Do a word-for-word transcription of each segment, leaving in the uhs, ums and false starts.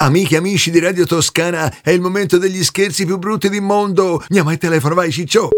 Amiche e amici di Radio Toscana, è il momento degli scherzi più brutti del mondo. Andiamo al telefono, vai Ciccio.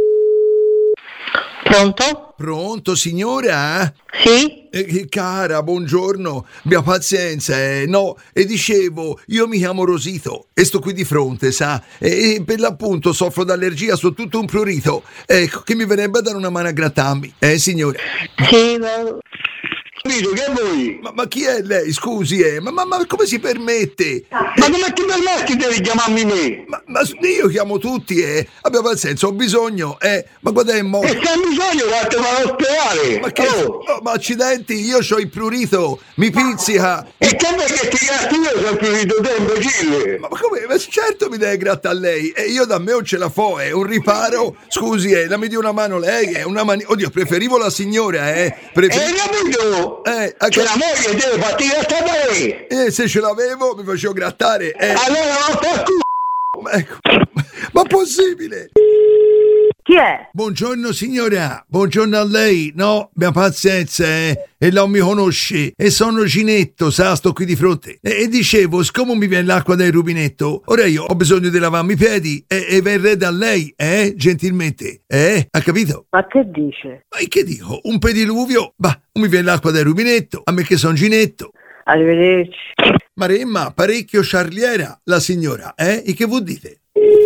Pronto? Pronto, signora? Sì? Eh, cara, buongiorno. Abbia pazienza, eh. No, e dicevo, io mi chiamo Rosito e sto qui di fronte, sa? E, e per l'appunto soffro d'allergia, so tutto un prurito. Ecco, che mi verrebbe a dare una mano a grattarmi. Eh, signore? Sì, ma... Capito, che vuoi? Ma, ma chi è lei, scusi, eh? Ma, ma, ma come si permette? Ma come ti permetti di chiamarmi me? Ma, ma io chiamo tutti, eh. Abbia pazienza, ho bisogno, eh. Ma guarda è mo... E se hai bisogno, vattene a ospedale. Ma che... Oh. Oh, ma accidenti, io c'ho il prurito, mi pizzica. E che vuoi che ti gratti io sempre di tuo tempo, imbecille? Ma, ma come? Ma certo mi deve grattare a lei. E io da me non ce la fo, è un riparo. Scusi, eh, la mi dia una mano lei, è una mani... Oddio, preferivo la signora, eh. Preferi... E capito? Eh, Che la moglie deve farti grattare da lei. Eh, se ce l'avevo mi facevo grattare, eh. Allora non fa culo. Ma ecco, ma possibile? Chi è? Buongiorno signora, buongiorno a lei. No, abbia pazienza, eh. E non mi conosce. E sono Ginetto, sa, sto qui di fronte. E, e dicevo, siccome mi viene l'acqua dal rubinetto, ora io ho bisogno di lavarmi i piedi e, e verrei da lei, eh, gentilmente. Eh, ha capito? Ma che dice? Ma che dico? Un pediluvio? Bah, mi viene l'acqua dal rubinetto, a me che son Ginetto. Arrivederci. Maremma, parecchio charliera, la signora, eh? E che vuol dite?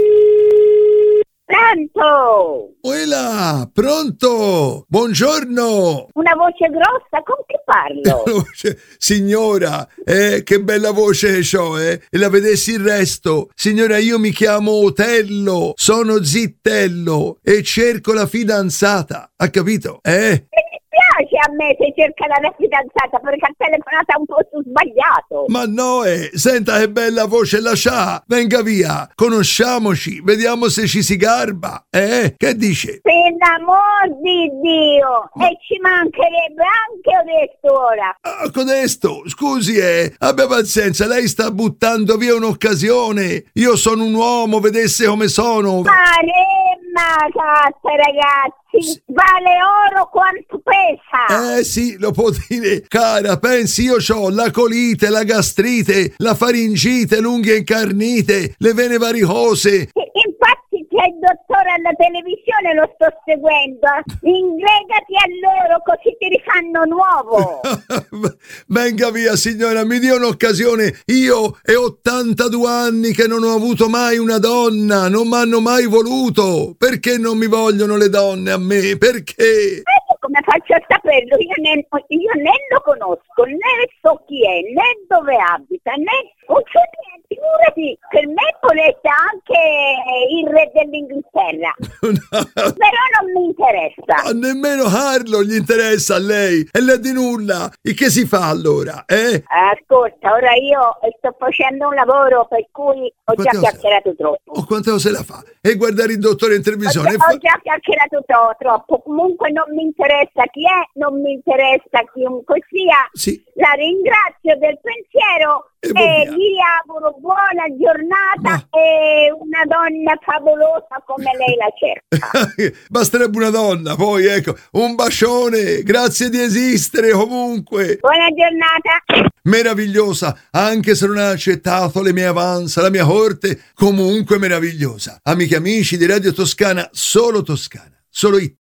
Pronto? Uela, pronto? Buongiorno! Una voce grossa, con chi parlo? Signora, eh, che bella voce che c'ho, eh? E la vedessi il resto. Signora, io mi chiamo Otello, sono Zittello e cerco la fidanzata, ha capito? Eh? Mi piace a me se cerca la fidanzata perché ha telefonato un po' su sbagliato. Ma no, eh, senta che bella voce la c'ha. Venga via, conosciamoci, vediamo se ci si garba, eh? Che dice? Per l'amor di Dio! Ma... E ci mancherebbe anche adesso ora. Ah, codesto, scusi, eh, abbia pazienza, lei sta buttando via un'occasione. Io sono un uomo, vedesse come sono. Maremma, cazzo, ragazzi! Vale oro quanto pesa? Eh sì, lo può dire. Cara, pensi io c'ho la colite, la gastrite, la faringite, l'unghie incarnite, le vene varicose. Infatti c'è il dottore alla televisione, lo sto seguendo. Ingregati a loro così ti rifanno nuovo. Venga via signora, mi dia un'occasione. Io è ottantadue anni che non ho avuto mai una donna, non mi hanno mai voluto. Perché non mi vogliono le donne a me? Perché? Eh, come faccio a saperlo? Io né, io né lo conosco, né so chi è, né dove abita, né... Non c'è niente, figurati, per me volete anche il re dell'Inghilterra. No. Però non mi interessa. Ma nemmeno Carlo gli interessa a lei. E lei di nulla. E che si fa allora, eh? Ascolta, ora io sto facendo un lavoro per cui ho Quante già chiacchierato troppo. Oh, quante cose la fa? E guardare il dottore in televisione? Ho, fa... ho già chiacchierato to- troppo. Comunque non mi interessa chi è, non mi interessa chiunque sia. Sì. La ringrazio del pensiero. E E via. gli auguro buona giornata. Ma- E una donna favolosa come lei la cerca. Basterebbe una donna, poi ecco, un bacione, grazie di esistere comunque. Buona giornata. Meravigliosa, anche se non ha accettato le mie avance, la mia corte, comunque meravigliosa. Amiche e amici di Radio Toscana, solo Toscana, solo it.